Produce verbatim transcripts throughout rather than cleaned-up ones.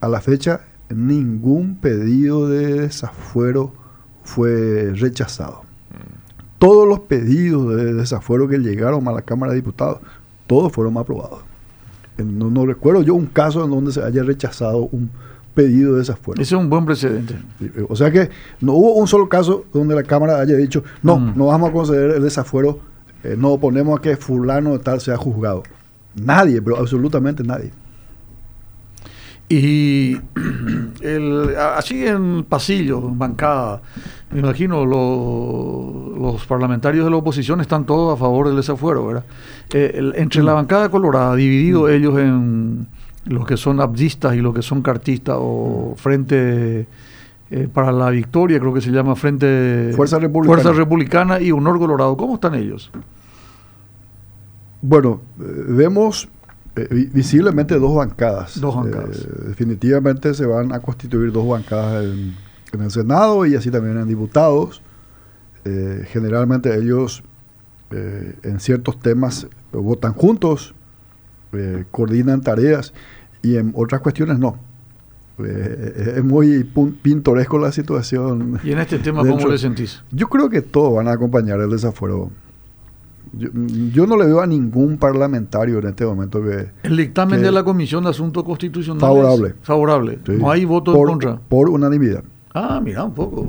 a la fecha, ningún pedido de desafuero fue rechazado. Todos los pedidos de desafuero que llegaron a la Cámara de Diputados, todos fueron aprobados. No, no recuerdo yo un caso en donde se haya rechazado un pedido de desafuero. Ese es un buen precedente. O sea que no hubo un solo caso donde la Cámara haya dicho, no, Mm. no vamos a conceder el desafuero, eh, no oponemos a que fulano de tal sea juzgado. Nadie, pero absolutamente nadie. Y el, así en pasillo, en bancada, me imagino lo, los parlamentarios de la oposición están todos a favor del desafuero, ¿verdad? Eh, el, entre la bancada colorada, dividido ellos en los que son abdistas y los que son cartistas, o Frente eh, para la Victoria, creo que se llama Frente Fuerza Republicana. Fuerza Republicana y Honor Colorado. ¿Cómo están ellos? Bueno, eh, vemos eh, vi- visiblemente dos bancadas. Dos bancadas. Eh, definitivamente se van a constituir dos bancadas en, en el Senado y así también en diputados. Eh, generalmente ellos eh, en ciertos temas votan juntos, eh, coordinan tareas y en otras cuestiones no. Eh, es muy pun- pintoresco la situación. Y en este tema, Dentro- ¿cómo le sentís? Yo creo que todos van a acompañar el desafuero. Yo, yo no le veo a ningún parlamentario en este momento que El dictamen que- de la Comisión de Asuntos Constitucionales. Favorable. Favorable. sí, No hay voto por, en contra. por unanimidad. Ah, mira un poco.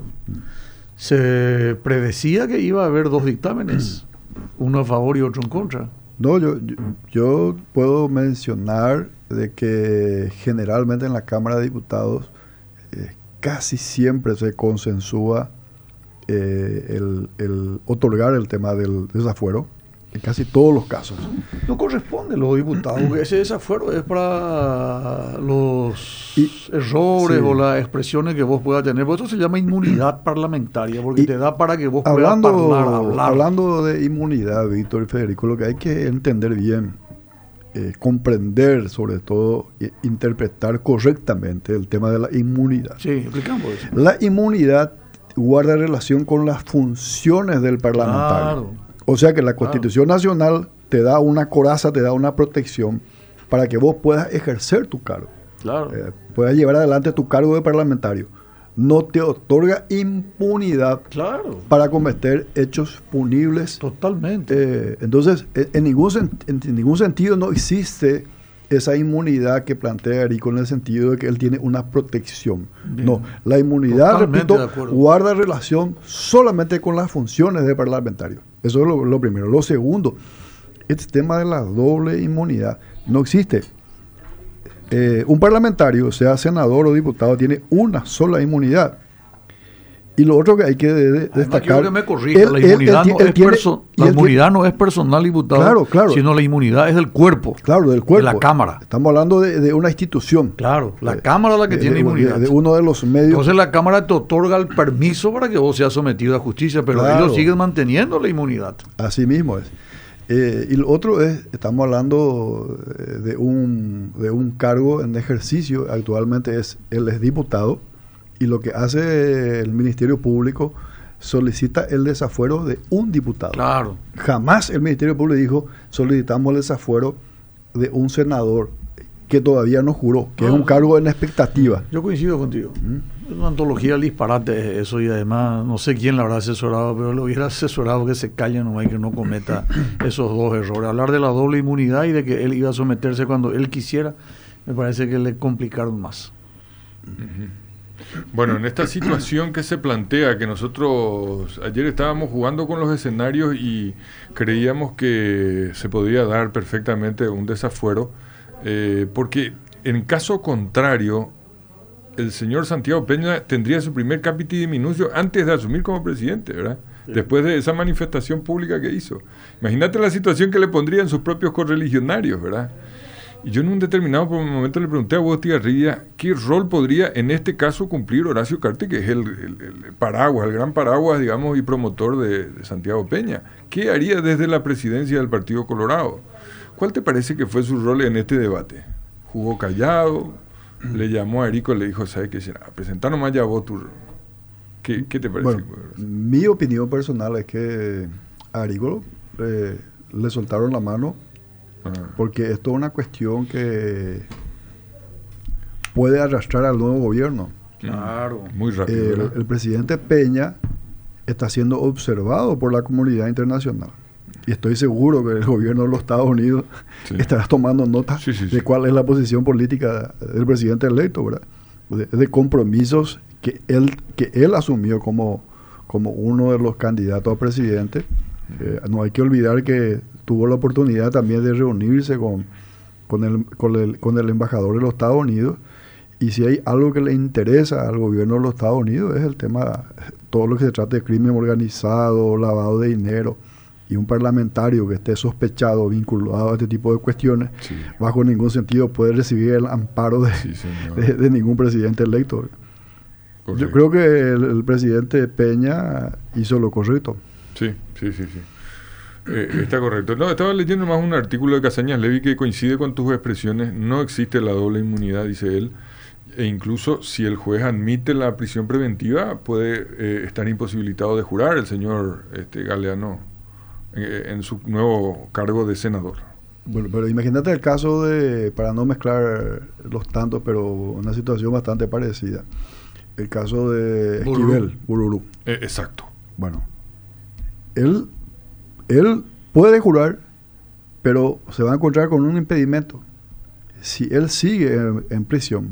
Se predecía que iba a haber dos dictámenes, uno a favor y otro en contra. No, yo, yo, yo puedo mencionar de que generalmente en la Cámara de Diputados eh, casi siempre se consensúa eh, el, el otorgar el tema del desafuero en casi todos los casos. No corresponde a los diputados, porque ese desafuero es para los Y- errores sí. o las expresiones que vos puedas tener. Por eso se llama inmunidad parlamentaria, porque Y te da para que vos Hablando, puedas hablar, hablar. hablando de inmunidad, Víctor y Federico, lo que hay que entender bien, eh, comprender sobre todo, e interpretar correctamente el tema de la inmunidad. Sí, explicamos eso. La inmunidad guarda relación con las funciones del parlamentario. Claro. O sea que la Constitución Nacional te da una coraza, te da una protección para que vos puedas ejercer tu cargo, Claro. eh, puedas llevar adelante tu cargo de parlamentario. No te otorga impunidad Claro. para cometer hechos punibles. Totalmente. Eh, entonces, en, en ningún sen- en, en ningún sentido no existe esa inmunidad que plantea Erico en el sentido de que él tiene una protección. Bien. No, la inmunidad, Totalmente de repito, acuerdo. guarda relación solamente con las funciones del parlamentario. Eso es lo, lo primero. Lo segundo, este tema de la doble inmunidad no existe. Eh, un parlamentario, sea senador o diputado, tiene una sola inmunidad. Y lo otro que hay que de- de- Además, destacar... quiero que me corrija, él- la él- él inmunidad, ti- no, él es, tiene- perso- y la él inmunidad no es personal diputado, Claro, claro. sino la inmunidad es del cuerpo. Claro, del cuerpo. De la Cámara. Estamos hablando de, de una institución. Claro, la Eh, Cámara es la que de- tiene de- inmunidad. De, de uno de los medios. Entonces la Cámara te otorga el permiso para que vos seas sometido a justicia, pero Claro. ellos siguen manteniendo la inmunidad. Así mismo es. Eh, y lo otro es, estamos hablando eh, de un, de un cargo en ejercicio. Actualmente es, él es diputado y lo que hace el Ministerio Público solicita el desafuero de un diputado. Claro. Jamás el Ministerio Público dijo solicitamos el desafuero de un senador que todavía no juró, que Ah, es un sí. cargo en expectativa. Yo coincido contigo. ¿Mm? Es una antología del disparate eso, y además no sé quién la habrá asesorado, pero lo hubiera asesorado que se calle nomás y que no cometa esos dos errores. Hablar de la doble inmunidad y de que él iba a someterse cuando él quisiera, me parece que le complicaron más. Bueno, en esta situación que se plantea, que nosotros ayer estábamos jugando con los escenarios y creíamos que se podía dar perfectamente un desafuero, eh, porque en caso contrario, el señor Santiago Peña tendría su primer capiti diminucio antes de asumir como presidente, ¿verdad? Sí. Después de esa manifestación pública que hizo. Imagínate la situación que le pondrían sus propios correligionarios, ¿verdad? Y yo en un determinado momento le pregunté a Agustín Garrilla qué rol podría en este caso cumplir Horacio Cartes, que es el, el, el paraguas, el gran paraguas, digamos, y promotor de, de Santiago Peña. ¿Qué haría desde la presidencia del Partido Colorado? ¿Cuál te parece que fue su rol en este debate? ¿Jugó callado? Le llamó a Erico y le dijo, ¿sabes qué? Presentar nomás ya vos tu... ¿Qué, qué te parece? Bueno, mi opinión personal es que a Erico eh, le soltaron la mano. Porque esto es una cuestión que puede arrastrar al nuevo gobierno. Claro. Muy rápido. El, el presidente Peña está siendo observado por la comunidad internacional. Y estoy seguro que el gobierno de los Estados Unidos sí. estará tomando nota sí, sí, de sí. cuál es la posición política del presidente electo, ¿verdad? De, de compromisos que él, que él asumió como, como uno de los candidatos a presidente. Eh, no hay que olvidar que tuvo la oportunidad también de reunirse con, con, el, con, el, con el embajador de los Estados Unidos. Y si hay algo que le interesa al gobierno de los Estados Unidos es el tema, todo lo que se trata de crimen organizado, lavado de dinero, y un parlamentario que esté sospechado, vinculado a este tipo de cuestiones, sí. bajo ningún sentido puede recibir el amparo de, sí, de, de ningún presidente electo. Correcto. Yo creo que el, el presidente Peña hizo lo correcto. Sí, sí, sí, sí. Eh, está correcto. No, estaba leyendo más un artículo de Casañas Levy que coincide con tus expresiones. No existe la doble inmunidad, dice él. E incluso si el juez admite la prisión preventiva, puede eh, estar imposibilitado de jurar el señor este, Galeano eh, en su nuevo cargo de senador. Bueno, pero imagínate el caso de, para no mezclar los tantos, pero una situación bastante parecida. El caso de Esquivel, Bururú. Eh, exacto. Bueno, él, él puede jurar, pero se va a encontrar con un impedimento. Si él sigue en, en prisión,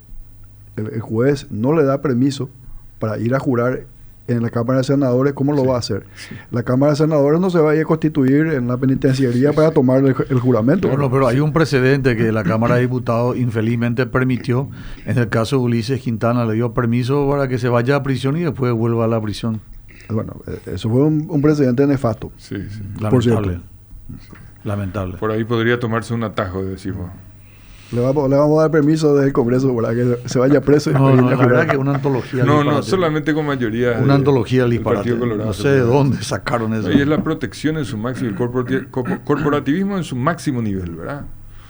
el, el juez no le da permiso para ir a jurar en la Cámara de Senadores. ¿Cómo lo sí, va a hacer? Sí. La Cámara de Senadores no se va a ir a constituir en la penitenciaría sí, para tomar el, el juramento. Bueno, pero hay un precedente que la Cámara de Diputados infelizmente permitió. En el caso de Ulises Quintana le dio permiso para que se vaya a prisión y después vuelva a la prisión. Bueno, eso fue un, un precedente nefasto. Sí, sí. Lamentable. Lamentable. Por ahí podría tomarse un atajo, decimos. Le vamos, le vamos a dar permiso desde el Congreso para que se vaya preso. No, no, la verdad que es una antología. No, no, solamente con mayoría. Una de, antología del disparate. No sé de dónde sacaron eso. Ahí es la protección en su máximo, el corporativismo en su máximo nivel, ¿verdad?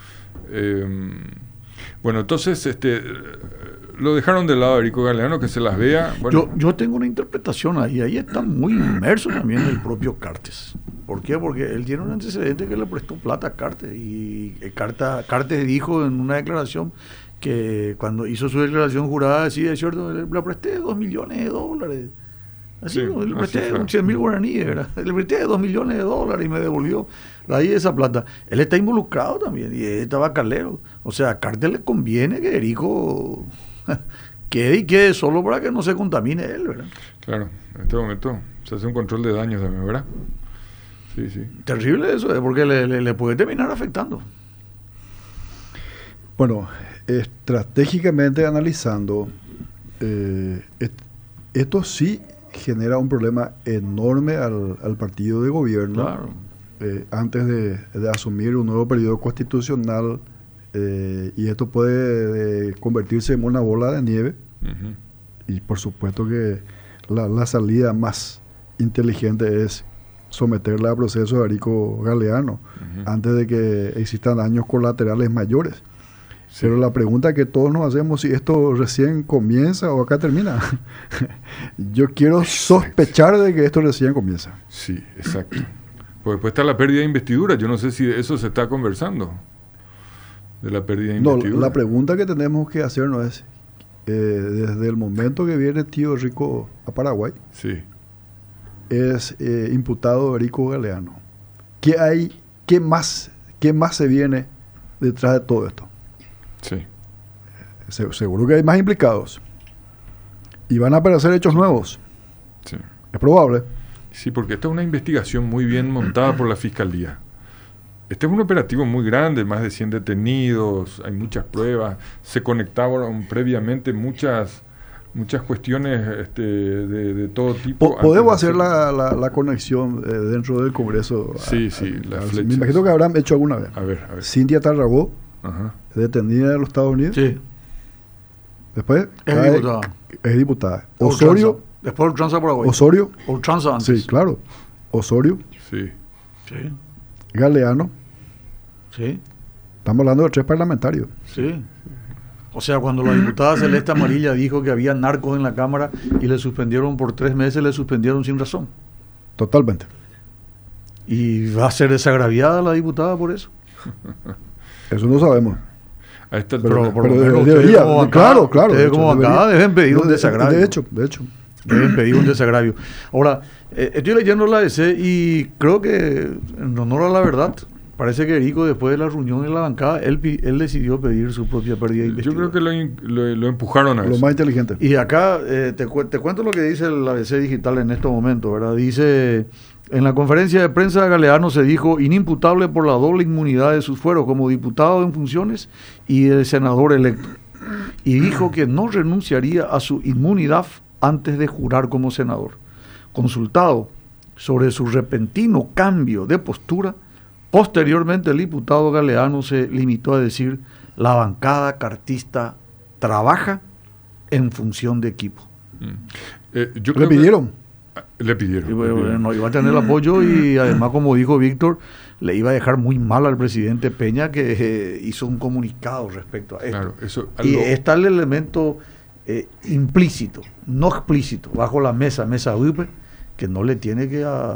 Eh, bueno, entonces, este, lo dejaron de lado a Erico Galeano, que se las vea. Bueno. Yo, yo tengo una interpretación ahí, ahí está muy inmerso también el propio Cartes. ¿Por qué? Porque él tiene un antecedente que le prestó plata a Cartes. Y Carta, Cartes dijo en una declaración que cuando hizo su declaración jurada, decía, es cierto, le, le presté dos millones de dólares. Así, sí, ¿no? Le presté cien mil guaraníes, ¿verdad? Le presté dos millones de dólares y me devolvió ahí esa plata. Él está involucrado también y él estaba calero. O sea, a Cartes le conviene que Erico quede y quede solo para que no se contamine él, ¿verdad? Claro, en este momento se hace un control de daños también, ¿verdad? Sí, sí. Terrible eso, ¿eh? Porque le, le, le puede terminar afectando. Bueno, estratégicamente analizando, eh, est- esto sí genera un problema enorme al, al partido de gobierno. Claro. Eh, antes de, de asumir un nuevo periodo constitucional, eh, y esto puede eh, convertirse en una bola de nieve. Uh-huh. Y por supuesto que la, la salida más inteligente es someterla a proceso de Erico Galeano, uh-huh, antes de que existan daños colaterales mayores. Sí. Pero la pregunta que todos nos hacemos, si esto recién comienza o acá termina. Yo quiero sospechar de que esto recién comienza. Sí, exacto. Pues después está la pérdida de investidura. Yo no sé si de eso se está conversando, de la pérdida de investidura. No, la pregunta que tenemos que hacernos es, eh, desde el momento que viene tío Rico a Paraguay, sí, es eh, imputado Erico Galeano. ¿Qué hay, qué más, qué más se viene detrás de todo esto? Sí. Se, seguro que hay más implicados. Y van a aparecer hechos nuevos. Sí. Es probable. Sí, porque esta es una investigación muy bien montada por la Fiscalía. Este es un operativo muy grande, más de cien detenidos, hay muchas pruebas, se conectaron previamente muchas muchas cuestiones este, de, de todo tipo. ¿Podemos hacer la, la, la conexión eh, dentro del Congreso? Sí, a, sí. A, a, me imagino que habrán hecho alguna vez. A ver, a ver. Cintia Tarragó, ajá, detenida en los Estados Unidos. Sí. Después es cae, diputada. Es diputada. Osorio. Después ultranza Paraguay. Osorio. Ultranza antes. Sí, claro. Osorio. Sí. Sí. Galeano. Sí. Estamos hablando de tres parlamentarios. Sí. O sea, cuando la diputada Celeste Amarilla dijo que había narcos en la Cámara y le suspendieron por tres meses, le suspendieron sin razón. Totalmente. ¿Y va a ser desagraviada la diputada por eso? Eso no sabemos. a esta Pero altura. por lo Pero menos de- ustedes debería, como de- bancada- claro, claro, ustedes de como hecho, bancada debería. deben pedir un De- desagravio. De hecho, de hecho. Deben pedir un desagravio. Ahora, eh, estoy leyendo la A B C y creo que, en honor a la verdad, parece que Erico, después de la reunión en la bancada, él, pi- él decidió pedir su propia pérdida de Yo investidura. creo que lo, in- lo- lo empujaron a Lo eso. más inteligente. Y acá eh, te, cu- te cuento lo que dice la A B C Digital en estos momentos, ¿verdad? Dice, en la conferencia de prensa de Galeano se dijo inimputable por la doble inmunidad de sus fueros como diputado en funciones y el senador electo. Y dijo que no renunciaría a su inmunidad antes de jurar como senador. Consultado sobre su repentino cambio de postura, posteriormente el diputado Galeano se limitó a decir: la bancada cartista trabaja en función de equipo. Mm. Eh, yo ¿Le creo que- pidieron? Ah, Le pidieron. Y le bueno, pidieron. no iba a tener el apoyo y además, como dijo Víctor, le iba a dejar muy mal al presidente Peña, que eh, hizo un comunicado respecto a esto. Claro, eso, Y algo- está el elemento eh, implícito, no explícito, bajo la mesa, mesa U I P E, que no le tiene que a-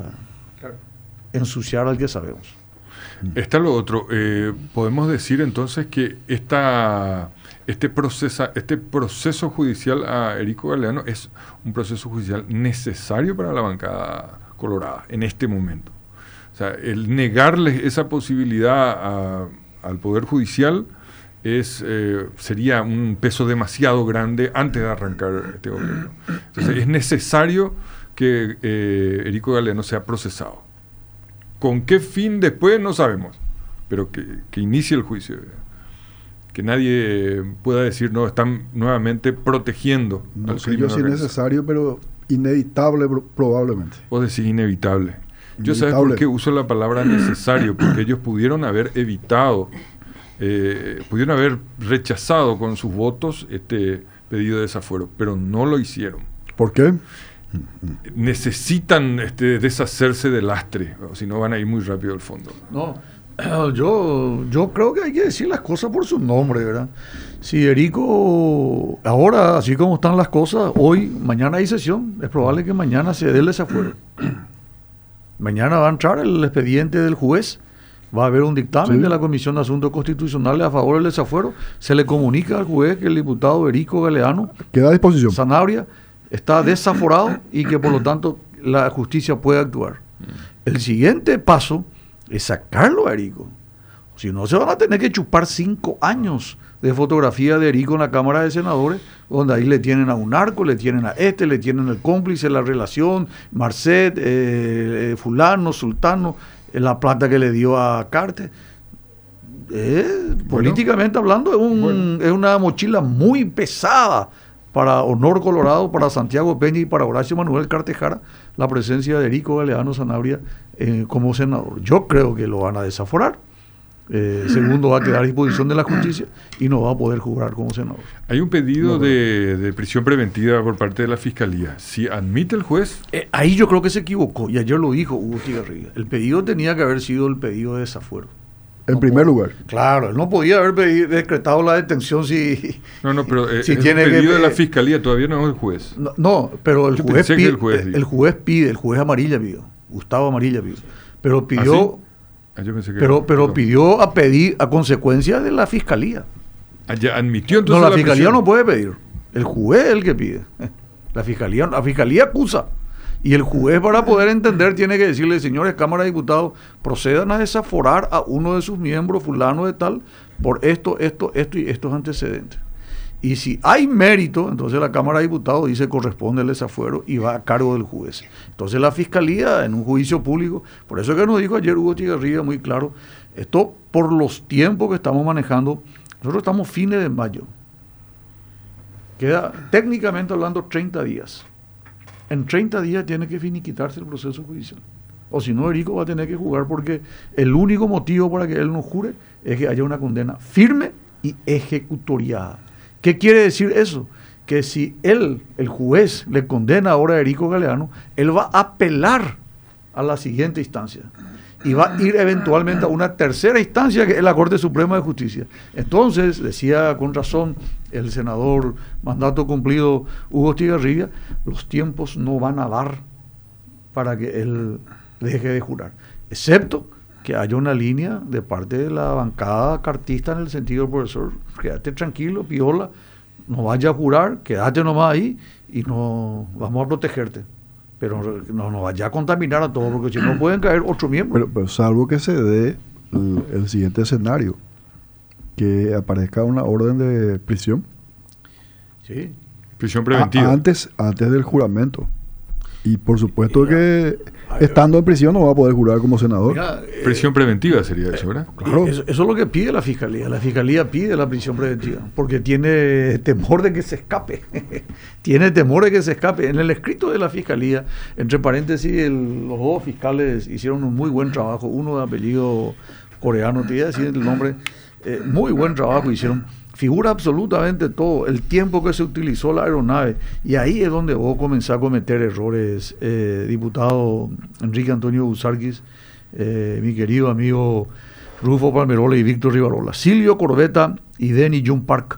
ensuciar al que sabemos. Está lo otro. Eh, podemos decir entonces que esta, este, procesa, este proceso judicial a Erico Galeano es un proceso judicial necesario para la bancada colorada en este momento. O sea, el negarle esa posibilidad a- al Poder Judicial es eh, sería un peso demasiado grande antes de arrancar este gobierno. Entonces es necesario que eh, Erico Galeano sea procesado. ¿Con qué fin después? No sabemos, pero que, que inicie el juicio. Que nadie pueda decir, no, están nuevamente protegiendo No al sé crimen yo si es organizado. necesario, pero inevitable pro- probablemente. Vos decís inevitable. Yo sabes Inevitable. por qué uso la palabra necesario, porque ellos pudieron haber evitado, eh, pudieron haber rechazado con sus votos este pedido de desafuero, pero no lo hicieron. ¿Por qué? Necesitan este, deshacerse del lastre, o si no van a ir muy rápido al fondo. No, yo, yo creo que hay que decir las cosas por su nombre, ¿verdad? Si Erico, ahora, así como están las cosas, hoy, mañana hay sesión, es probable que mañana se dé el desafuero. Mañana va a entrar el expediente del juez, va a haber un dictamen Sí. de la Comisión de Asuntos Constitucionales a favor del desafuero, se le comunica al juez que el diputado Erico Galeano Queda a disposición. Sanabria está desaforado y que por lo tanto la justicia puede actuar. El siguiente paso es sacarlo a Erico. Si no, se van a tener que chupar cinco años de fotografía de Erico en la Cámara de Senadores, donde ahí le tienen a un narco, le tienen a este, le tienen el cómplice, la relación, Marcet, eh, eh, fulano, sultano, eh, la plata que le dio a Carte. Eh, políticamente hablando, es, un- bueno. es una mochila muy pesada para Honor Colorado, para Santiago Peña y para Horacio Manuel Cartejara, la presencia de Erico Galeano Sanabria eh, como senador. Yo creo que lo van a desaforar. Eh, segundo, va a quedar a disposición de la justicia y no va a poder jugar como senador. Hay un pedido No, de, de prisión preventiva por parte de la Fiscalía. Si admite el juez, Eh, ahí yo creo que se equivocó, y ayer lo dijo Hugo Tigarriga. El pedido tenía que haber sido el pedido de desafuero. En No primer puedo- lugar. Claro, él no podía haber pedi- decretado la detención si... no, no, pero eh, si es tiene un que- pedido de la Fiscalía, todavía no es el juez. No, no, pero el Yo juez, pensé que pide, el juez el, dijo. el juez pide, el juez Amarilla pidió, Gustavo Amarilla pidió, pero pidió, ¿Ah, sí? Ah, yo pensé que- pero, pero no. pidió a pedir a consecuencia de la fiscalía. Ah, ya admitió No, entonces la, la fiscalía prisión. no puede pedir, el juez es el que pide. La fiscalía, la fiscalía acusa. Y el juez, para poder entender, tiene que decirle: señores, Cámara de Diputados, procedan a desaforar a uno de sus miembros, fulano de tal, por esto, esto, esto y estos antecedentes. Y si hay mérito, entonces la Cámara de Diputados dice corresponde el desafuero y va a cargo del juez. Entonces la Fiscalía, en un juicio público, por eso que nos dijo ayer Hugo Tigarriga muy claro, esto por los tiempos que estamos manejando, nosotros estamos fines de mayo. Queda técnicamente hablando treinta días. En treinta días tiene que finiquitarse el proceso judicial. O si no, Erico va a tener que jugar, porque el único motivo para que él no jure es que haya una condena firme y ejecutoriada. ¿Qué quiere decir eso? Que si él, el juez, le condena ahora a Erico Galeano, él va a apelar a la siguiente instancia y va a ir eventualmente a una tercera instancia, que es la Corte Suprema de Justicia. Entonces, decía con razón el senador mandato cumplido Hugo Tigarriga, los tiempos no van a dar para que él deje de jurar, excepto que haya una línea de parte de la bancada cartista en el sentido del profesor, quédate tranquilo, piola, no vaya a jurar, quédate nomás ahí y no vamos a protegerte. Pero no nos vaya a contaminar a todos, porque si no pueden caer otros miembros. Pero, pero salvo que se dé el, el siguiente escenario, que aparezca una orden de prisión. Sí. Prisión preventiva. A, antes, antes del juramento. Y por supuesto Mira, que ver, estando en prisión no va a poder jurar como senador. Mira, eh, prisión preventiva sería eso, ¿verdad? Claro. Eso, eso es lo que pide la Fiscalía. La Fiscalía pide la prisión preventiva porque tiene temor de que se escape. tiene temor de que se escape. En el escrito de la Fiscalía, entre paréntesis, el, los dos fiscales hicieron un muy buen trabajo. Uno de apellido coreano, te iba a decir el nombre. Eh, muy buen trabajo hicieron. Figura absolutamente todo, el tiempo que se utilizó la aeronave, y ahí es donde vos comenzás a cometer errores, eh, diputado Enrique Antonio Busarquis, eh, mi querido amigo Rufo Palmerola y Víctor Rivarola, Silvio Corbetta y Denny Jun Park.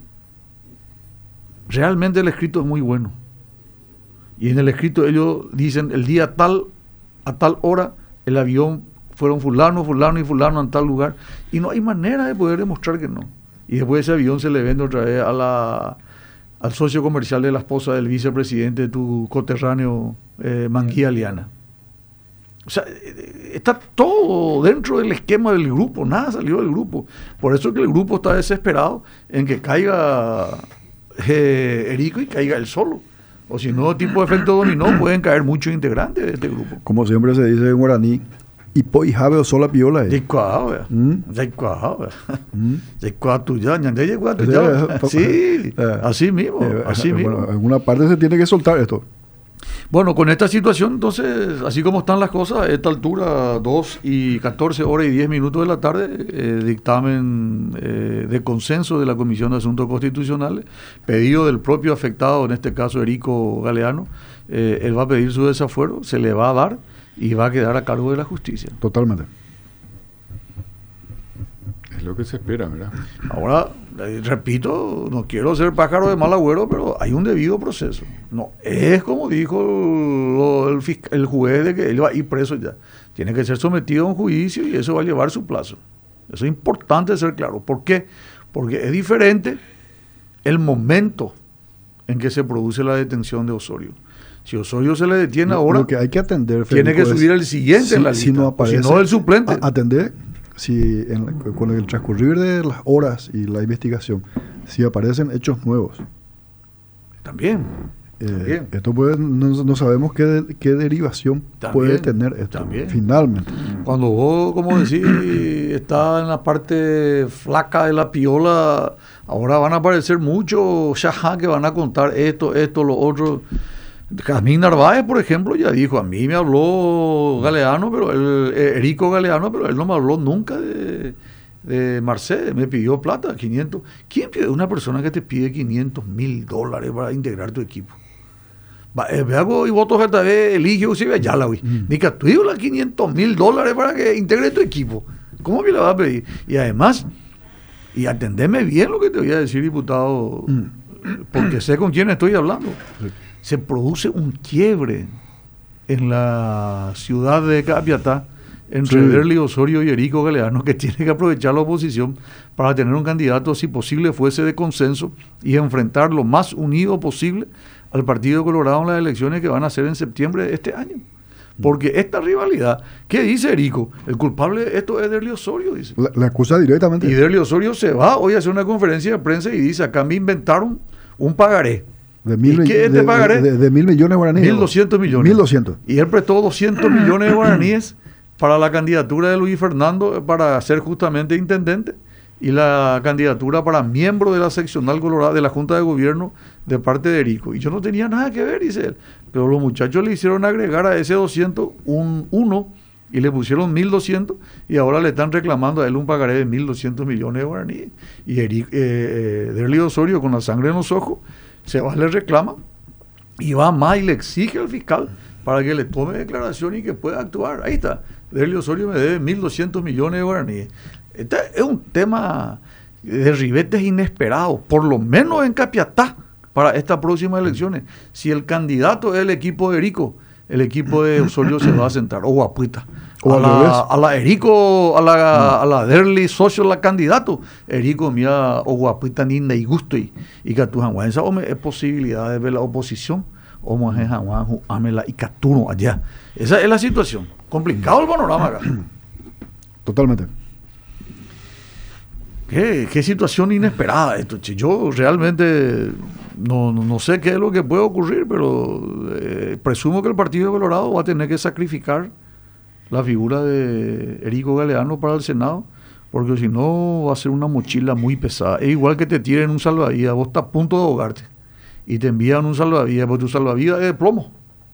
Realmente el escrito es muy bueno, y en el escrito ellos dicen el día tal, a tal hora, el avión fueron fulano, fulano y fulano en tal lugar, y no hay manera de poder demostrar que no. Y después ese avión se le vende otra vez a la, al socio comercial de la esposa del vicepresidente de tu coterráneo, eh, Manguía Liana. O sea, está todo dentro del esquema del grupo, nada salió del grupo. Por eso es que el grupo está desesperado en que caiga eh, Erico y caiga él solo. O si no, tipo de efecto dominó, pueden caer muchos integrantes de este grupo. Como siempre se dice en guaraní, y poi jabe o sola piola. De cuajado, de cuajado, de cuajado ya, de cuajado sí, así mismo, así mismo. Bueno, en alguna parte se tiene que soltar esto. Bueno, con esta situación, entonces, así como están las cosas, a esta altura, dos y catorce horas y diez minutos de la tarde, eh, dictamen eh, de consenso de la Comisión de Asuntos Constitucionales, pedido del propio afectado, en este caso Erico Galeano, eh, él va a pedir su desafuero, se le va a dar y va a quedar a cargo de la justicia. Totalmente. Es lo que se espera, ¿verdad? Ahora, eh, repito, no quiero ser pájaro de mal agüero, pero hay un debido proceso. No, es como dijo el, el, fiscal, el juez de que él va a ir preso ya. Tiene que ser sometido a un juicio y eso va a llevar su plazo. Eso es importante ser claro. ¿Por qué? Porque es diferente el momento en que se produce la detención de Osorio. Si Osorio se le detiene lo, ahora, lo que hay que atender, tiene que subir el siguiente si, en la lista, si no aparece, si no el suplente. A, atender, si en, con el transcurrir de las horas y la investigación, si aparecen hechos nuevos. También. Eh, también. Esto puede, no, no sabemos qué, qué derivación también, puede tener esto, también. finalmente. Cuando vos, como decís, está en la parte flaca de la piola, ahora van a aparecer muchos shahá que van a contar esto, esto, lo otro. Jazmín Narváez, por ejemplo, ya dijo, a mí me habló Galeano, pero él, Erico Galeano, pero él no me habló nunca de, de Marcé, me pidió plata, quinientos. ¿Quién pide? Una persona que te pide quinientos mil dólares para integrar tu equipo. Veo y votos esta vez, elige usted allá la vi. Ni que tú las quinientos mil dólares para que integre tu equipo. ¿Cómo me la va a pedir? Y además, y atendeme bien lo que te voy a decir, diputado, porque sé con quién estoy hablando. Se produce un quiebre en la ciudad de Capiatá entre sí. Derli Osorio y Erico Galeano, que tiene que aprovechar la oposición para tener un candidato, si posible fuese de consenso, y enfrentar lo más unido posible al Partido Colorado en las elecciones que van a ser en septiembre de este año. Porque esta rivalidad, ¿qué dice Erico? El culpable de esto es Derli Osorio, dice. La, la acusa directamente. Y Derli Osorio se va hoy a hacer una conferencia de prensa y dice, acá me inventaron un pagaré. De mil, ¿Y qué de, te pagaré? De, de, de mil millones de guaraníes. Mil doscientos millones. Mil doscientos. Y él prestó doscientos millones de guaraníes para la candidatura de Luis Fernando para ser justamente intendente y la candidatura para miembro de la seccional colorada de la Junta de Gobierno de parte de Erico. Y yo no tenía nada que ver, dice él. Pero los muchachos le hicieron agregar a ese doscientos un uno y le pusieron mil doscientos y ahora le están reclamando a él un pagaré de mil doscientos millones de guaraníes. Y Eric, eh, eh, Derli Osorio, con la sangre en los ojos, se va, le reclama y va más y le exige al fiscal para que le tome declaración y que pueda actuar. Ahí está, Derli Osorio me debe mil doscientos millones de guaraníes. Este es un tema de ribetes inesperados, por lo menos en Capiatá, para estas próximas elecciones. Si el candidato es el equipo de Erico, el equipo de Osorio se va a sentar, o Guapuita. O a, al la, revés. a la Erico, a la, a la Derli, socio, la candidato. Erico, mira, o Guapuita, ni y gusto, y, y que tu Juan, esa es posibilidad de ver la oposición, o Juan, Juan, Amela y Caturo allá. Esa es la situación. Complicado el panorama acá. Totalmente. ¿Qué, qué situación inesperada esto, che. Yo realmente no, no, no sé qué es lo que puede ocurrir, pero eh, presumo que el Partido de Colorado va a tener que sacrificar la figura de Erico Galeano para el Senado, porque si no va a ser una mochila muy pesada. Es igual que te tiren un salvavidas, vos estás a punto de ahogarte y te envían un salvavidas, porque tu salvavidas es de plomo.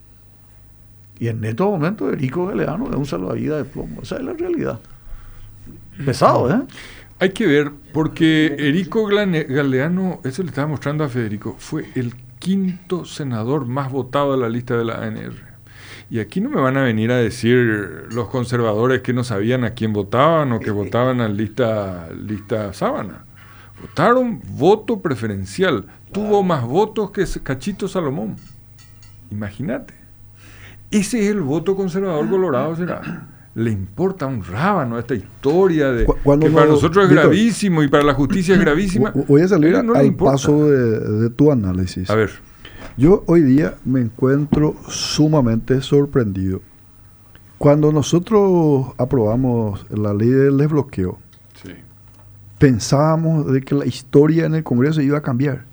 Y en estos momentos Erico Galeano es un salvavidas de plomo. Esa es la realidad. Pesado, ¿eh? Hay que ver, porque Erico Galeano, eso le estaba mostrando a Federico, fue el quinto senador más votado de la lista de la A N R. Y aquí no me van a venir a decir los conservadores que no sabían a quién votaban o que votaban a lista, lista sábana. Votaron voto preferencial. Tuvo más votos que Cachito Salomón. Imagínate. Ese es el voto conservador colorado, será. Le importa un rábano esta historia de Cuando que para no, nosotros es Víctor, gravísimo y para la justicia es gravísima. Voy a salir no al paso de, de tu análisis. A ver. Yo hoy día me encuentro sumamente sorprendido. Cuando nosotros aprobamos la ley del desbloqueo, Sí. pensábamos de que la historia en el Congreso iba a cambiar.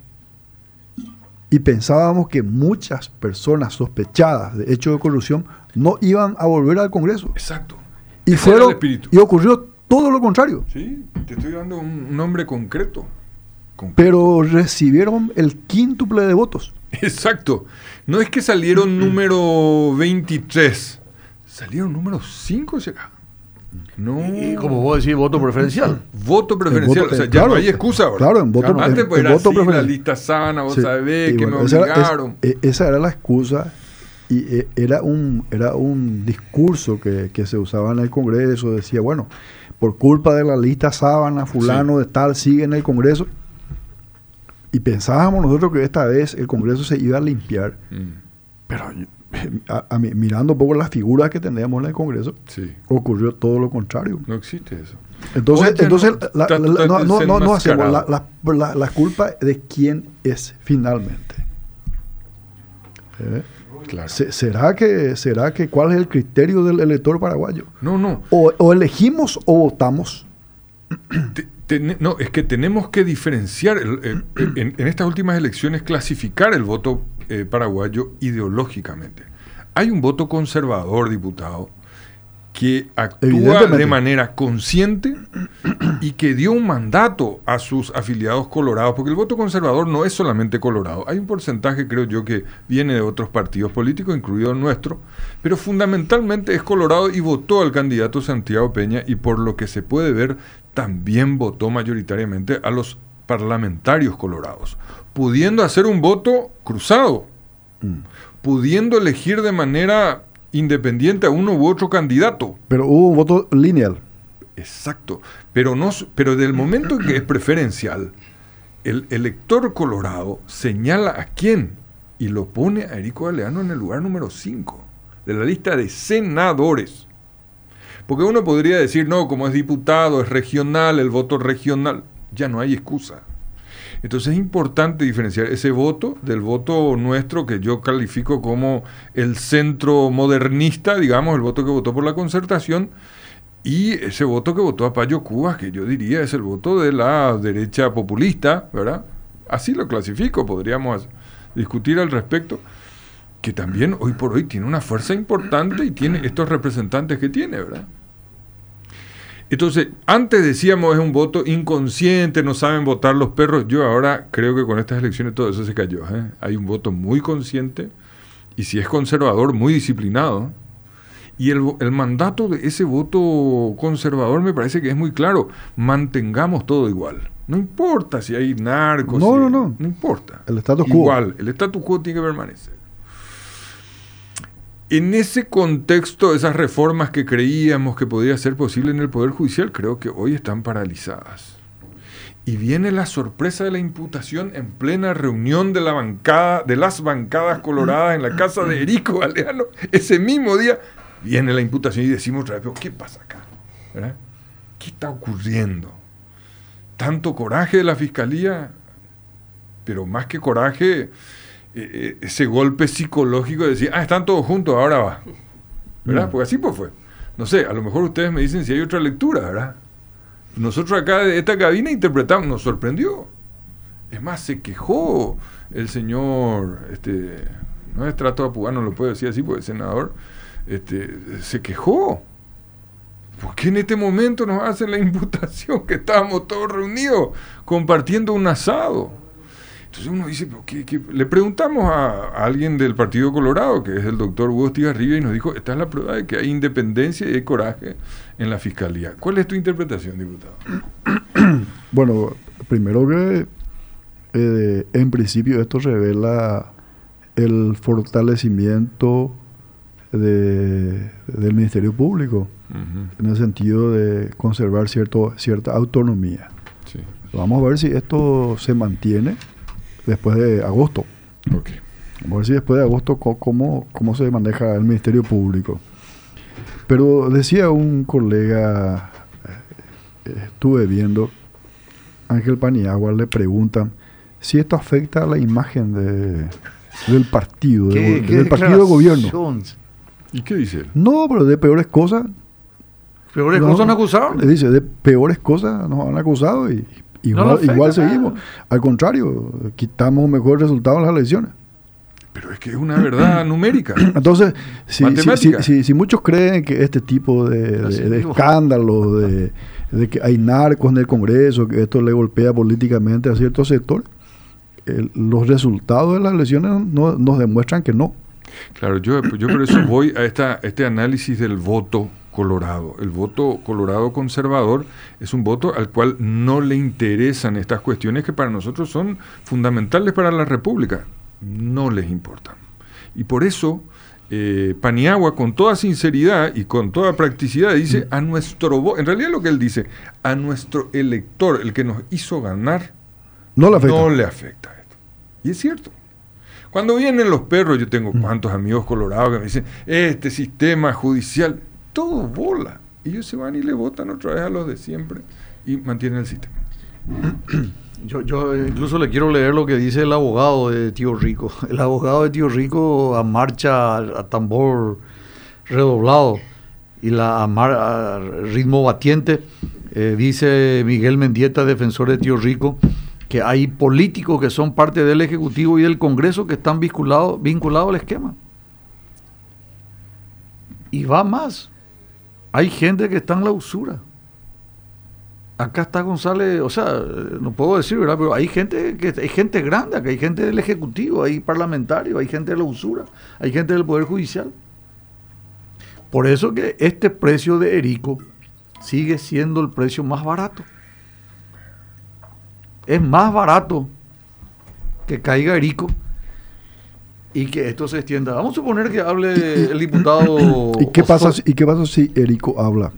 Y pensábamos que muchas personas sospechadas de hechos de corrupción no iban a volver al Congreso. Exacto. Y Ese era el fueron espíritu. y ocurrió todo lo contrario. Sí, te estoy dando un nombre concreto. Concreto. Pero recibieron el quíntuple de votos. Exacto. No es que salieron número veintitrés, salieron número cinco, será. No. Y como vos decís, voto preferencial. Voto preferencial, voto, o sea, eh, ya claro, no hay excusa ahora. Claro, en voto, Claro, antes en- pues en era voto así, la preferencial. lista sana, vos Sí, sabés y que bueno, me esa era- obligaron. es- e- esa era la excusa y eh, era un era un discurso que, que se usaba en el Congreso. Decía, bueno, por culpa de la lista sábana, fulano de tal sigue en el Congreso. Y pensábamos nosotros que esta vez el Congreso se iba a limpiar. Mm, Pero a- a mí, mirando un poco las figuras que teníamos en el Congreso, sí, ocurrió todo lo contrario. no existe eso. Entonces, Oye, entonces no, la- está la- no, totalmente no, no, no hacemos la, desenmascarado. la, la, la culpa de quién es finalmente. ¿Eh? Claro. Se- ¿Será que, será que cuál es el criterio del elector paraguayo? No, no. O, o elegimos o votamos. Te- ten- no, es que tenemos que diferenciar, el- el- el- en, en estas últimas elecciones, clasificar el voto eh, paraguayo ideológicamente. Hay un voto conservador, diputado, que actúa Evidentemente. de manera consciente y que dio un mandato a sus afiliados colorados, porque el voto conservador no es solamente colorado. Hay un porcentaje, creo yo, que viene de otros partidos políticos, incluido el nuestro, pero fundamentalmente es colorado y votó al candidato Santiago Peña, y por lo que se puede ver, también votó mayoritariamente a los parlamentarios colorados, pudiendo hacer un voto cruzado, Mm. pudiendo elegir de manera independiente a uno u otro candidato. Pero hubo un voto lineal. Exacto, pero no, s- pero del momento en que es preferencial, el elector colorado señala a quién y lo pone a Erico Galeano en el lugar número cinco de la lista de senadores. Porque uno podría decir, no, como es diputado, es regional, el voto regional, ya no hay excusa. Entonces es importante diferenciar ese voto del voto nuestro, que yo califico como el centro modernista, digamos, el voto que votó por la Concertación, y ese voto que votó a Payo Cubas, que yo diría es el voto de la derecha populista, ¿verdad? Así lo clasifico, podríamos discutir al respecto, que también hoy por hoy tiene una fuerza importante y tiene estos representantes que tiene, ¿verdad? Entonces, antes decíamos es un voto inconsciente, no saben votar los perros. Yo ahora creo que con estas elecciones todo eso se cayó, ¿eh? Hay un voto muy consciente y si es conservador, muy disciplinado. Y el, el mandato de ese voto conservador me parece que es muy claro. Mantengamos todo igual. No importa si hay narcos. No, si no, hay- no. No importa. El status quo. Igual, el status quo tiene que permanecer. En ese contexto, esas reformas que creíamos que podía ser posible en el Poder Judicial, creo que hoy están paralizadas. Y viene la sorpresa de la imputación en plena reunión de la bancada, de las bancadas coloradas en la casa de Erico Galeano. Ese mismo día viene la imputación y decimos otra vez, pero ¿qué pasa acá? ¿Verdad? ¿Qué está ocurriendo? Tanto coraje de la fiscalía, pero más que coraje, eh, ese golpe psicológico de decir, ah, están todos juntos, ahora va. ¿Verdad? Mm. Porque así pues fue. No sé, a lo mejor ustedes me dicen si hay otra lectura, ¿verdad? Nosotros acá de esta cabina interpretamos, nos sorprendió. Es más, se quejó el señor, este, no es Trato de Apugá, no lo puedo decir así porque el senador este, se quejó. ¿Por qué en este momento nos hacen la imputación que estábamos todos reunidos compartiendo un asado? Entonces uno dice, ¿pero qué, qué? Le preguntamos a, a alguien del Partido Colorado, que es el doctor Hugo Estigarribia, y nos dijo, esta es la prueba de que hay independencia y hay coraje en la Fiscalía. ¿Cuál es tu interpretación, diputado? Bueno, primero que eh, en principio esto revela el fortalecimiento de, del Ministerio Público, uh-huh. en el sentido de conservar cierto, cierta autonomía. Sí. Vamos a ver si esto se mantiene después de agosto. Okay. Vamos a ver si después de agosto cómo, cómo se maneja el Ministerio Público. Pero decía un colega, eh, estuve viendo, Ángel Paniagua, le preguntan si esto afecta a la imagen de, del partido, de, del partido de gobierno. ¿Y qué dice él? No, pero de peores cosas. ¿Peores no, cosas han acusado? Le dice, de peores cosas nos han acusado y igual, no afecta, igual seguimos. Al contrario, quitamos mejor resultado en las elecciones. Pero es que es una verdad numérica. Entonces, si, si, si, si, si muchos creen que este tipo de, de, de escándalos, de, de que hay narcos en el Congreso, que esto le golpea políticamente a ciertos sectores, el, los resultados de las elecciones no, nos demuestran que no. Claro, yo, yo por eso voy a esta, este análisis del voto colorado. El voto colorado conservador es un voto al cual no le interesan estas cuestiones que para nosotros son fundamentales para la República. No les importan. Y por eso eh, Paniagua, con toda sinceridad y con toda practicidad, dice a nuestro voto, en realidad lo que él dice, a nuestro elector, el que nos hizo ganar, no le afecta, no le afecta esto. Y es cierto. Cuando vienen los perros, yo tengo cuantos amigos colorados que me dicen, este sistema judicial, todo bola. Ellos se van y le votan otra vez a los de siempre y mantienen el sistema. Yo, yo incluso le quiero leer lo que dice el abogado de Tío Rico. El abogado de Tío Rico a marcha, a, a tambor redoblado y la, a, mar, a ritmo batiente, eh, dice Miguel Mendieta, defensor de Tío Rico, que hay políticos que son parte del Ejecutivo y del Congreso que están vinculados vinculados al esquema. Y va más. Hay gente que está en la usura. Acá está González, o sea, no puedo decir, ¿verdad? Pero hay gente que hay gente grande, acá hay gente del Ejecutivo, hay parlamentarios, hay gente de la usura, hay gente del Poder Judicial. Por eso que este precio de Erico sigue siendo el precio más barato. Es más barato que caiga Erico y que esto se extienda. Vamos a suponer que hable el diputado. ¿Y qué pasa, ¿y qué pasa si Erico habla?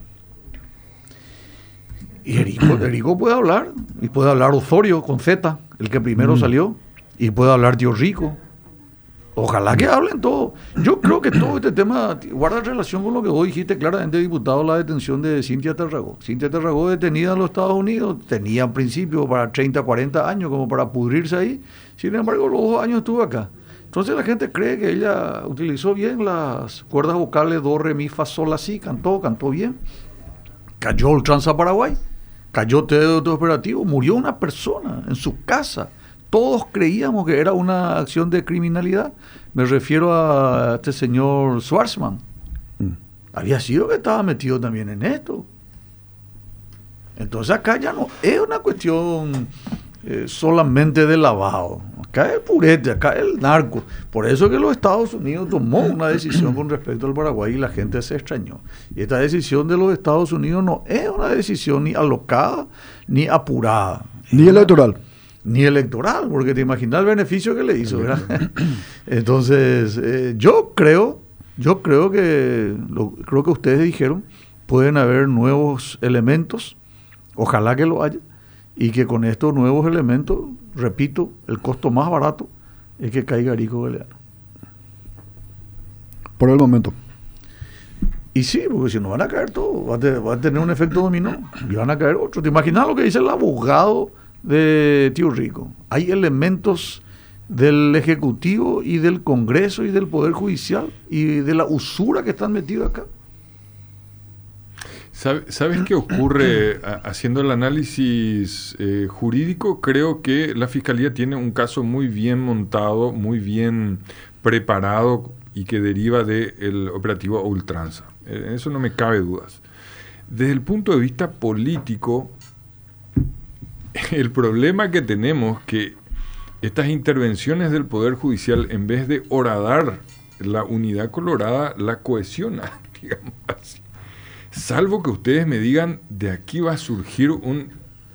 Y Erico, Erico puede hablar, y puede hablar Osorio con Z, el que primero mm. salió, y puede hablar Tío Rico. Ojalá que hablen todos. Yo creo que todo este tema guarda relación con lo que vos dijiste claramente, diputado, la detención de Cintia Tarragó. Cintia Tarragó, detenida en los Estados Unidos, tenía en principio para treinta, cuarenta años como para pudrirse ahí. Sin embargo, los dos años estuvo acá. Entonces la gente cree que ella utilizó bien las cuerdas vocales do, re, mi, fa, sol, la, si, cantó, cantó bien. Cayó el Transa-Paraguay, cayó T D operativo, murió una persona en su casa. Todos creíamos que era una acción de criminalidad. Me refiero a este señor Schwarzman. Mm. Había sido que estaba metido también en esto. Entonces acá ya no es una cuestión eh, solamente de lavado. Acá es el purete, acá es el narco. Por eso que los Estados Unidos tomó una decisión con respecto al Paraguay y la gente se extrañó. Y esta decisión de los Estados Unidos no es una decisión ni alocada ni apurada. Ni electoral. Ni electoral, porque te imaginas el beneficio que le hizo, ¿verdad? Entonces, eh, yo creo, yo creo que, lo, creo que ustedes dijeron, pueden haber nuevos elementos, ojalá que lo haya, y que con estos nuevos elementos, repito, el costo más barato es que caiga Erico Galeano. Por el momento. Y sí, porque si no van a caer todos, va a, te, va a tener un efecto dominó y van a caer otros. ¿Te imaginas lo que dice el abogado de Tío Rico? Hay elementos del Ejecutivo y del Congreso y del Poder Judicial y de la usura que están metidos acá. ¿Sabes qué ocurre haciendo el análisis eh, jurídico? Creo que la Fiscalía tiene un caso muy bien montado, muy bien preparado y que deriva del operativo a ultranza. En eso no me cabe dudas. Desde el punto de vista político, el problema que tenemos es que estas intervenciones del Poder Judicial, en vez de horadar la unidad colorada, la cohesiona, digamos así. Salvo que ustedes me digan, de aquí va a surgir un...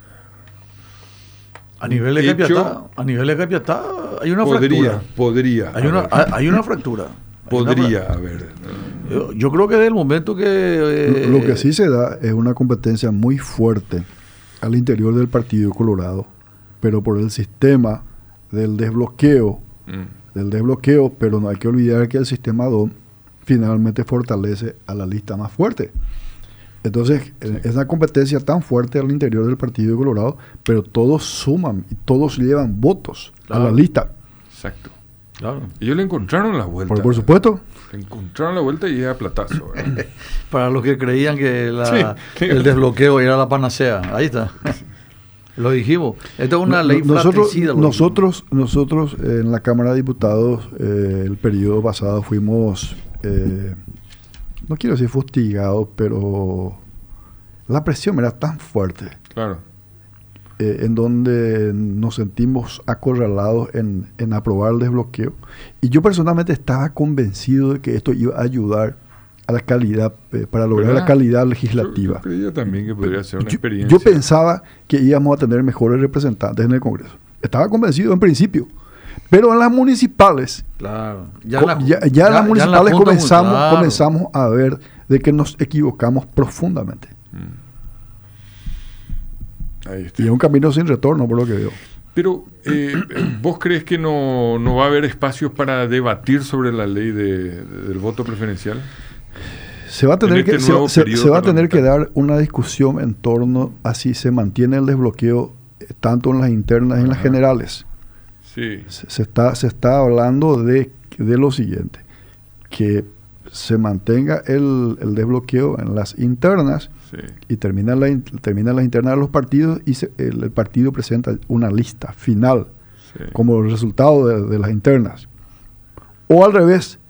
A nivel de Capiatá, a nivel de Capiatá hay una podría, fractura. Podría. Hay una, hay una fractura. Podría haber. Yo, yo creo que desde el momento que... Eh, lo, lo que sí se da es una competencia muy fuerte al interior del Partido Colorado, pero por el sistema del desbloqueo, mm. del desbloqueo, pero no hay que olvidar que el sistema D O M finalmente fortalece a la lista más fuerte. Entonces, sí. es una competencia tan fuerte al interior del Partido Colorado, pero todos suman y todos llevan votos claro. a la lista. Exacto. Claro. Ellos le encontraron la vuelta. Por, por supuesto. Le encontraron la vuelta y era platazo. Para los que creían que la, sí. el desbloqueo era la panacea. Ahí está. Sí. Lo dijimos. Esta es una ley nosotros, fratricida. Nosotros, nosotros eh, en la Cámara de Diputados, eh, el periodo pasado fuimos, eh, no quiero decir fustigados, pero la presión era tan fuerte. Claro. Eh, en donde nos sentimos acorralados en, en aprobar el desbloqueo. Y yo personalmente estaba convencido de que esto iba a ayudar a la calidad, eh, para lograr ¿verdad? La calidad legislativa. Yo, yo creía también que podría ser una yo, experiencia. Yo pensaba que íbamos a tener mejores representantes en el Congreso. Estaba convencido en principio. Pero en las municipales, claro. ya, co- la, ya, ya, ya en las municipales ya comenzamos, claro. comenzamos a ver de que nos equivocamos profundamente. Mm. Ahí está. Y es un camino sin retorno, por lo que veo. Pero, eh, ¿vos crees que no, no va a haber espacios para debatir sobre la ley de, de, del voto preferencial? Se va a tener, este que, se, se, se va a tener que dar una discusión en torno a si se mantiene el desbloqueo eh, tanto en las internas y en las generales. Sí. Se, se, está, se está hablando de, de lo siguiente, que se mantenga el, el desbloqueo en las internas sí. y termina la, termina las internas de los partidos y se, el, el partido presenta una lista final sí. como resultado de, de las internas. O al revés,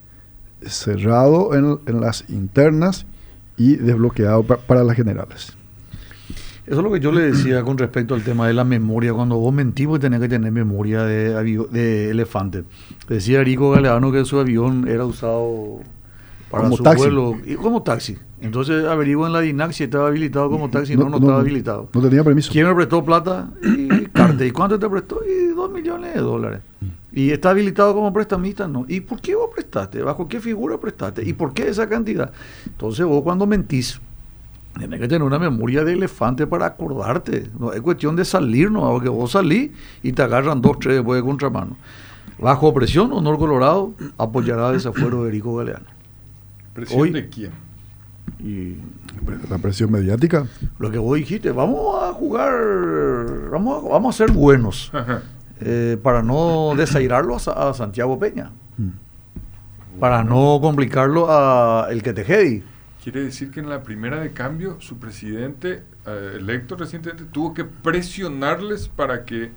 cerrado en, en las internas y desbloqueado pa, para las generales. Eso es lo que yo le decía con respecto al tema de la memoria. Cuando vos mentís, vos tenés que tener memoria de, avión, de elefante. Decía Erico Galeano que su avión era usado para como su taxi. vuelo y como taxi. Entonces averiguo en la DINAC si estaba habilitado como taxi. No, no, no, no estaba habilitado. No tenía permiso. ¿Quién me prestó plata? Y Carte. ¿Y cuánto te prestó? Y dos millones de dólares. ¿Y está habilitado como prestamista? No. ¿Y por qué vos prestaste? ¿Bajo qué figura prestaste? ¿Y por qué esa cantidad? Entonces vos cuando mentís, tienes que tener una memoria de elefante para acordarte. No es cuestión de salir, no, porque vos salís y te agarran dos, tres después de contramano. Bajo presión, Honor Colorado apoyará el desafuero de Erico Galeano. ¿Presión Hoy, de quién? Y la presión mediática. Lo que vos dijiste, vamos a jugar, vamos a, vamos a ser buenos eh, para no desairarlo a, a Santiago Peña, mm. para no complicarlo a el que te jedi. Quiere decir que en la primera de cambio su presidente eh, electo recientemente tuvo que presionarles para que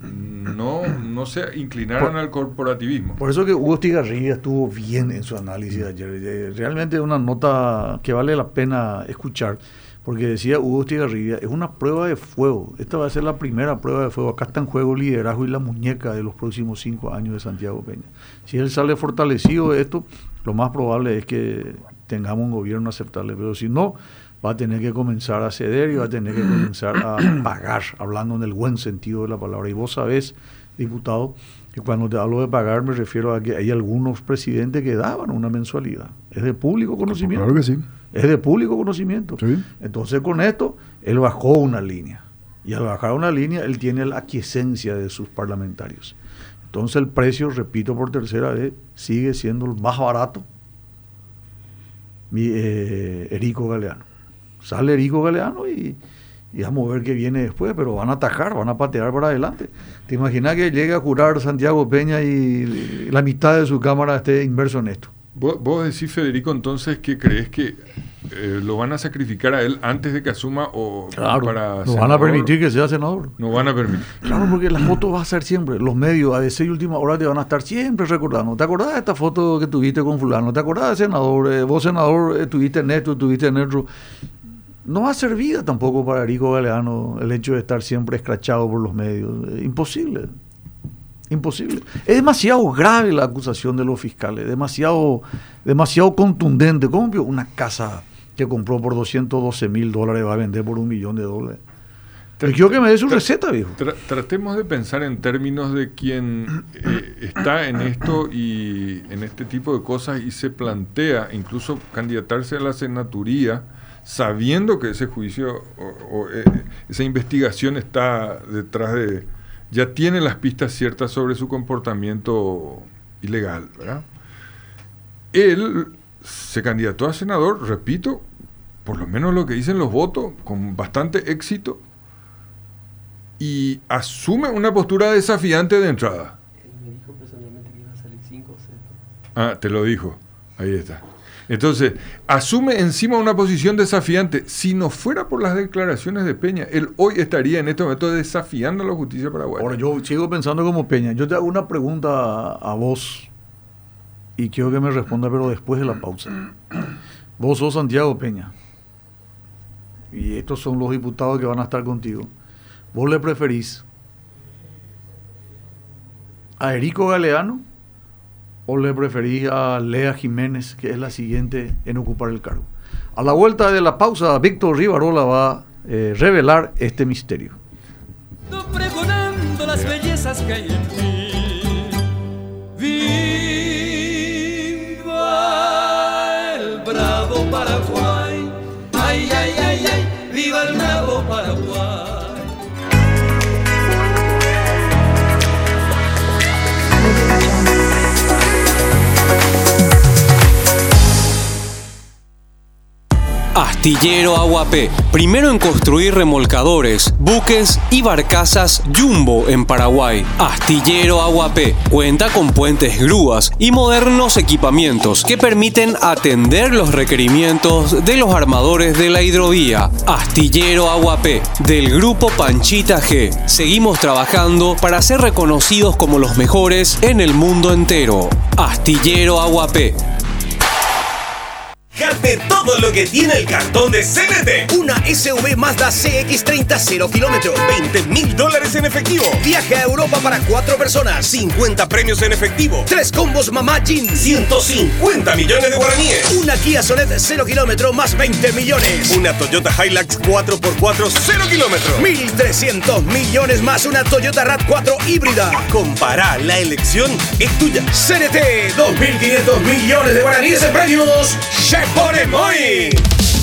no, no se inclinaran por, al corporativismo. Por eso que Hugo Estigarribia estuvo bien en su análisis ayer. Realmente es una nota que vale la pena escuchar, porque decía Hugo Estigarribia, es una prueba de fuego. Esta va a ser la primera prueba de fuego. Acá está en juego el liderazgo y la muñeca de los próximos cinco años de Santiago Peña. Si él sale fortalecido de esto, lo más probable es que tengamos un gobierno aceptable, pero si no, va a tener que comenzar a ceder y va a tener que comenzar a pagar, hablando en el buen sentido de la palabra. Y vos sabés, diputado, que cuando te hablo de pagar me refiero a que hay algunos presidentes que daban una mensualidad. Es de público conocimiento. Claro que sí. Es de público conocimiento. Sí. Entonces con esto, él bajó una línea. Y al bajar una línea, él tiene la aquiescencia de sus parlamentarios. Entonces el precio, repito por tercera vez, sigue siendo el más barato. Mi, eh, Erico Galeano. Sale Erico Galeano y, y vamos a ver qué viene después, pero van a atajar, van a patear para adelante. ¿Te imaginas que llegue a jurar Santiago Peña y, y la mitad de su cámara esté inmerso en esto? ¿Vos, vos decís, Federico, entonces que crees que eh, lo van a sacrificar a él antes de que asuma o claro, para no senador? van a permitir que sea senador. No van a permitir. Claro, porque la foto va a ser siempre. Los medios, A D C y Última Hora, te van a estar siempre recordando. ¿Te acordás de esta foto que tuviste con fulano? ¿Te acordás de senador? Eh, vos, senador, eh, tuviste en esto, tuviste en otro. No va a ser vida tampoco para Erico Galeano el hecho de estar siempre escrachado por los medios. Eh, imposible. Imposible. Es demasiado grave la acusación de los fiscales, demasiado, demasiado contundente. ¿Cómo vio? Una casa que compró por doscientos doce mil dólares va a vender por un millón de dólares? Pero quiero que me dé su receta, viejo. Tra tratemos de pensar en términos de quien eh, está en esto y en este tipo de cosas y se plantea incluso candidatarse a la senaturía sabiendo que ese juicio o, o eh, esa investigación está detrás de... ya tiene las pistas ciertas sobre su comportamiento ilegal, ¿verdad? Él se candidató a senador, repito, por lo menos lo que dicen los votos, con bastante éxito, y asume una postura desafiante de entrada. Él me dijo personalmente que iba a salir cinco o seis. Ah, te lo dijo, ahí está. Entonces, asume encima una posición desafiante. Si no fuera por las declaraciones de Peña, él hoy estaría en este momento desafiando a la justicia paraguaya. Ahora, yo sigo pensando como Peña. Yo te hago una pregunta a vos y quiero que me responda, pero después de la pausa. Vos sos Santiago Peña y estos son los diputados que van a estar contigo. ¿Vos le preferís a Erico Galeano o le preferís a Lea Jiménez, que es la siguiente en ocupar el cargo? A la vuelta de la pausa, Víctor Rivarola va a eh, revelar este misterio. Pregonando las bellezas que hay en ti. Viva el bravo Paraguay. Ay, ay, ay, ay. Viva el bravo Paraguay. Astillero Aguapé, primero en construir remolcadores, buques y barcazas Jumbo en Paraguay. Astillero Aguapé cuenta con puentes grúas y modernos equipamientos que permiten atender los requerimientos de los armadores de la hidrovía. Astillero Aguapé, del grupo Panchita G. Seguimos trabajando para ser reconocidos como los mejores en el mundo entero. Astillero Aguapé. Fíjate todo lo que tiene el cartón de C N T. Una S U V Mazda C X treinta cero kilómetros, veinte mil dólares en efectivo. Viaje a Europa para cuatro personas, cincuenta premios en efectivo. Tres combos Mamá Jeans, ciento cincuenta millones de guaraníes. Una Kia Sonet cero kilómetros más veinte millones. Una Toyota Hilux cuatro por cuatro cero kilómetros. mil trescientos millones más una Toyota RAV cuatro híbrida. Compará, la elección es tuya. C N T, dos mil quinientos millones de guaraníes en premios. ¡Se pone muy!